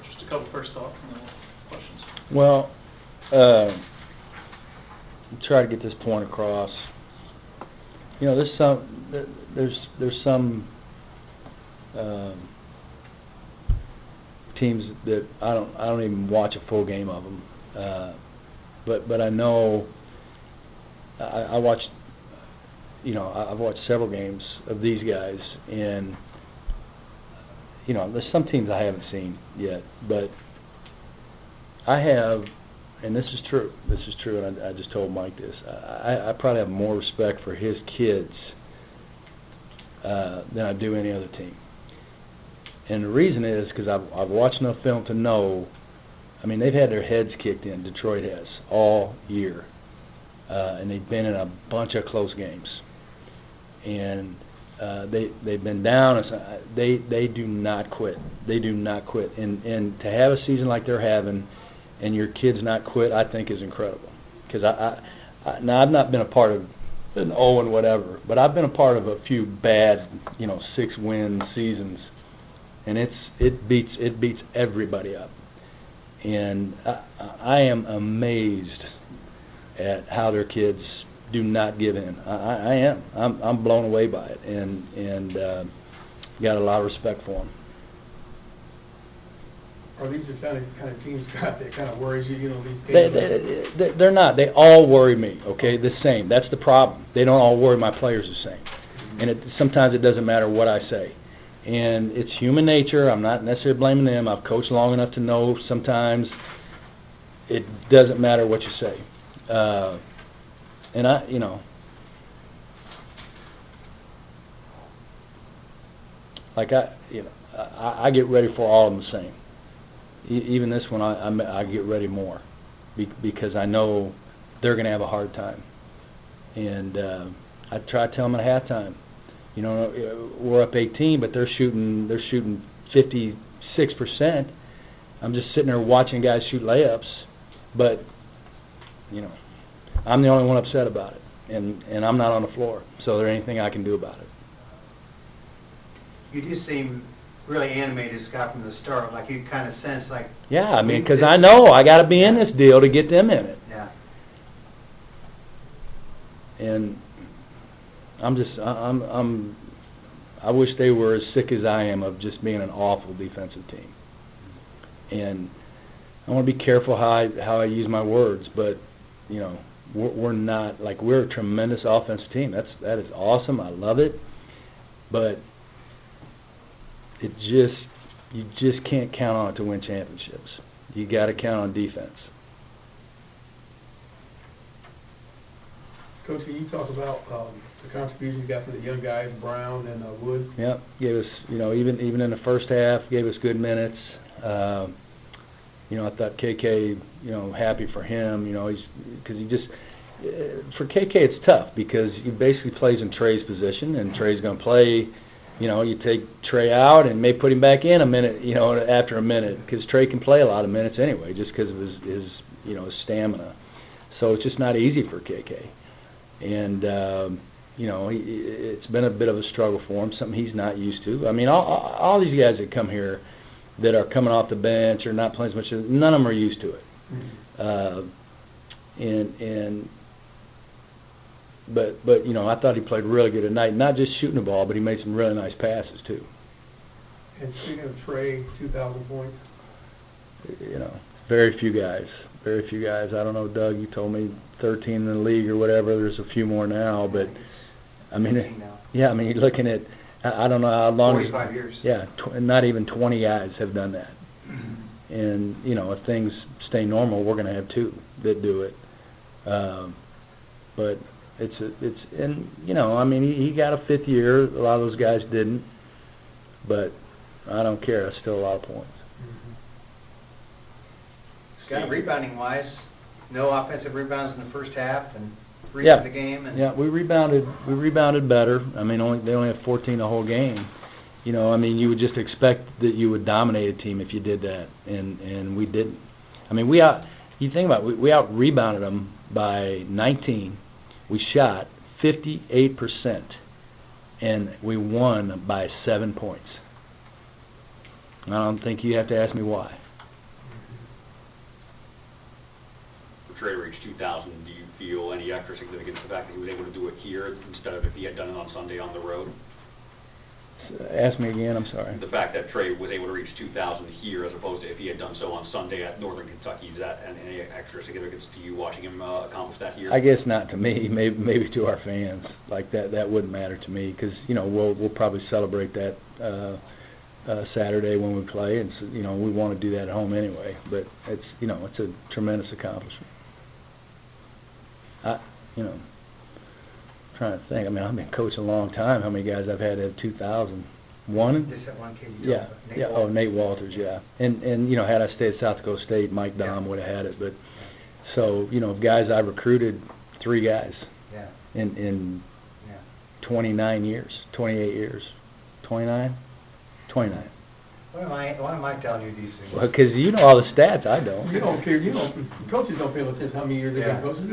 Just a couple first thoughts and then questions. Well, try to get this point across. You know, there's some teams that I don't even watch a full game of them, but I know I watched. You know, I've watched several games of these guys, and you know, there's some teams I haven't seen yet, but I have, and this is true. This is true, and I just told Mike this. I probably have more respect for his kids than I do any other team. And the reason is because I've watched enough film to know. I mean, they've had their heads kicked in. Detroit has all year, and they've been in a bunch of close games. And they've been down. They do not quit. They do not quit. And to have a season like they're having, and your kids not quit, I think is incredible. Because now I've not been a part of an 0 and whatever, but I've been a part of a few bad, 6-win seasons, and it beats everybody up. And I am amazed at how their kids do not give in. I am. I'm blown away by it, and got a lot of respect for them. Are these the kind of teams, Scott, that kind of worries you? You know, these games. They're not. They all worry me. Okay, the same. That's the problem. They don't all worry my players the same, and sometimes it doesn't matter what I say, and it's human nature. I'm not necessarily blaming them. I've coached long enough to know sometimes it doesn't matter what you say. And I get ready for all of them the same. Even this one, I get ready more because I know they're going to have a hard time. And I try to tell them at halftime, we're up 18, but they're shooting 56%. I'm just sitting there watching guys shoot layups, but I'm the only one upset about it, and I'm not on the floor. So there anything I can do about it. You do seem really animated, Scott, from the start. Like you kind of sense like. Yeah, I mean, because I know I got to be in this deal to get them in it. Yeah. And I wish they were as sick as I am of just being an awful defensive team. And I want to be careful how I use my words, but we're not, like, we're a tremendous offensive team. That is awesome. I love it. But you just can't count on it to win championships. You got to count on defense. Coach, can you talk about the contribution you got from the young guys, Brown and Woods? Yep, gave us, even in the first half, gave us good minutes. I thought KK, happy for him, for KK it's tough because he basically plays in Trey's position, and Trey's going to play, you take Trey out and may put him back in a minute, after a minute, because Trey can play a lot of minutes anyway, just because of his stamina. So it's just not easy for KK. And, it's been a bit of a struggle for him, something he's not used to. I mean, all these guys that come here that are coming off the bench or not playing as much, none of them are used to it. Mm-hmm. But I thought he played really good tonight. Not just shooting the ball, but he made some really nice passes too. And speaking of Trey, 2,000 points. Very few guys. I don't know, Doug. You told me 13 in the league or whatever. There's a few more now, but I mean, yeah. I mean, you're looking at. I don't know how long. 45 years. Yeah, not even 20 guys have done that. Mm-hmm. And if things stay normal, we're going to have 2 that do it. But he got a 5th year. A lot of those guys didn't. But I don't care. That's still a lot of points. Scott, rebounding-wise, no offensive rebounds in the first half and 3 in the game. And yeah, we rebounded better. I mean, they only had 14 the whole game. You would just expect that you would dominate a team if you did that, and we didn't. I mean, you think about it, we out-rebounded them by 19. We shot 58%, and we won by 7 points. I don't think you have to ask me why. Trey reached 2,000, do you feel any extra significance to the fact that he was able to do it here instead of if he had done it on Sunday on the road? Ask me again, I'm sorry. The fact that Trey was able to reach 2,000 here as opposed to if he had done so on Sunday at Northern Kentucky, is that any extra significance to you watching him accomplish that here? I guess not to me, maybe to our fans. Like that wouldn't matter to me because, you know, we'll probably celebrate that Saturday when we play, and so, you know, we want to do that at home anyway. But it's, you know, it's a tremendous accomplishment. You know, trying to think. I mean, I've been coaching a long time. How many guys I've had at 2,000? One? Just that one kid you Yeah, talked about, yeah. Walters. Oh, Nate Walters, yeah. And you know, had I stayed at South Dakota State, Mike Dahm would have had it. But so, you know, guys I recruited, 3 guys Yeah, in yeah. 29 years, 28 years, 29. Why am I telling you these things? Well, because you know all the stats, I don't. You don't care, coaches don't pay attention how many years they've been coaching.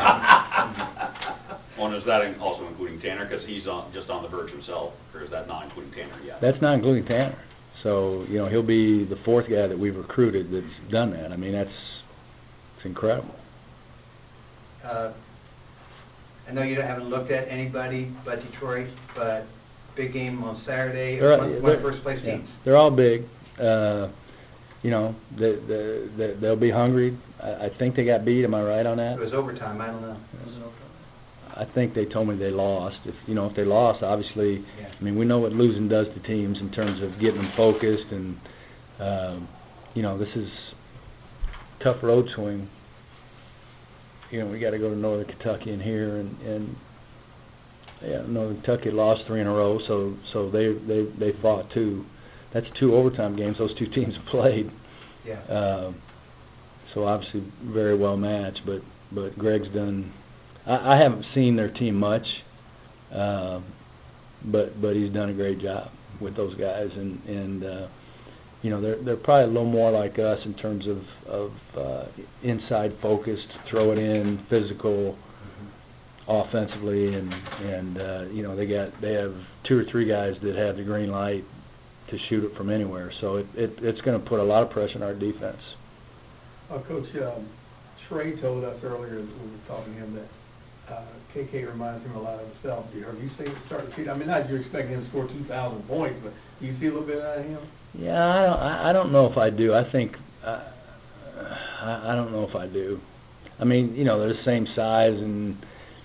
Well, is that also including Tanner, because he's just on the verge himself, or is that not including Tanner yet? That's not including Tanner. So, you know, he'll be the 4th guy that we've recruited that's done that. I mean, it's incredible. I know you haven't looked at anybody but Detroit, but big game on Saturday, one of first place teams. They're all big. You know, they'll be hungry. I think they got beat. Am I right on that? It was overtime, I don't know. It was an overtime. I think they told me they lost. If they lost, obviously, Yeah. I mean, we know what losing does to teams in terms of getting them focused, and you know, this is tough road swing. You know, we got to go to Northern Kentucky in here, and yeah, Northern Kentucky lost 3 in a row, so they fought 2. That's 2 overtime games those 2 teams have played. Yeah. So obviously very well matched, but Greg's done. I haven't seen their team much, but he's done a great job with those guys, and you know, they're probably a little more like us in terms of inside focused, throw it in, physical, offensively, and you know, they have 2 or 3 guys that have the green light to shoot it from anywhere. So it's going to put a lot of pressure on our defense. Coach, Trey told us earlier when we was talking to him that KK reminds him a lot of himself. Have you started to see? I mean, not you're expecting him to score 2,000 points, but do you see a little bit out of him? Yeah, I don't know if I do. I think I don't know if I do. I mean, you know, they're the same size, and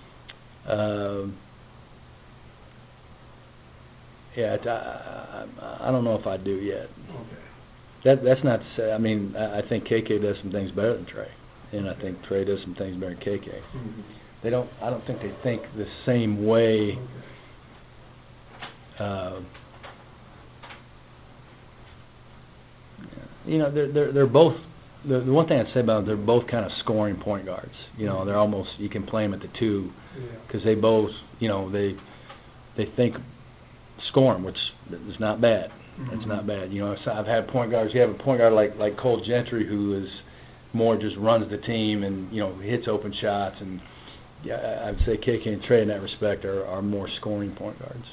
yeah, I don't know if I do yet. Okay. That's not to say. I mean, I think KK does some things better than Trey, and I think Trey does some things better than KK. Mm-hmm. I don't think they think the same way. You know, they're both. The one thing I'd say about them, they're both kind of scoring point guards. You know, they're almost, you can play them at the 2, because they both, you know, they think scoring, which is not bad. It's not bad. You know, so I've had point guards. You have a point guard like Cole Gentry, who is more just runs the team and, you know, hits open shots, and yeah, I'd say KK and Trey in that respect are more scoring point guards.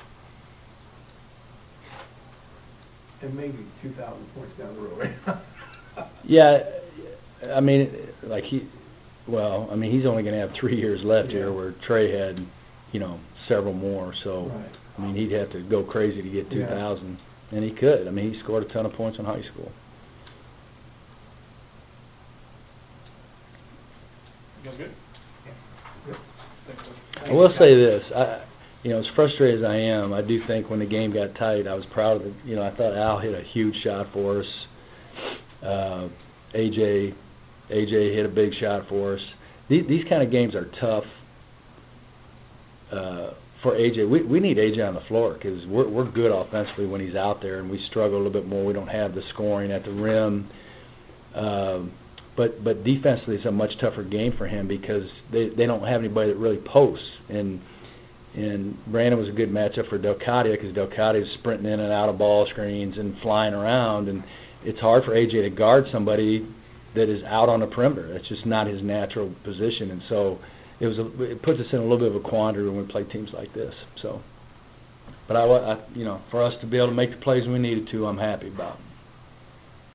And maybe 2,000 points down the road, right? Yeah, I mean, like he's only going to have 3 years left here, where Trey had, you know, several more. So, Right. I mean, he'd have to go crazy to get 2,000, and he could. I mean, he scored a ton of points in high school. You guys good? Yep. Thanks, Coach. I will say this, you know, as frustrated as I am, I do think when the game got tight, I was proud of it. You know, I thought Al hit a huge shot for us. AJ hit a big shot for us. These kind of games are tough for AJ. We need AJ on the floor, because we're good offensively when he's out there, and we struggle a little bit more. We don't have the scoring at the rim. But defensively, it's a much tougher game for him, because they don't have anybody that really posts. And Brandon was a good matchup for Delcadia, because Delcadia is sprinting in and out of ball screens and flying around, and it's hard for AJ to guard somebody that is out on the perimeter. That's just not his natural position, and so it puts us in a little bit of a quandary when we play teams like this. So, but I you know, for us to be able to make the plays we needed to, I'm happy about.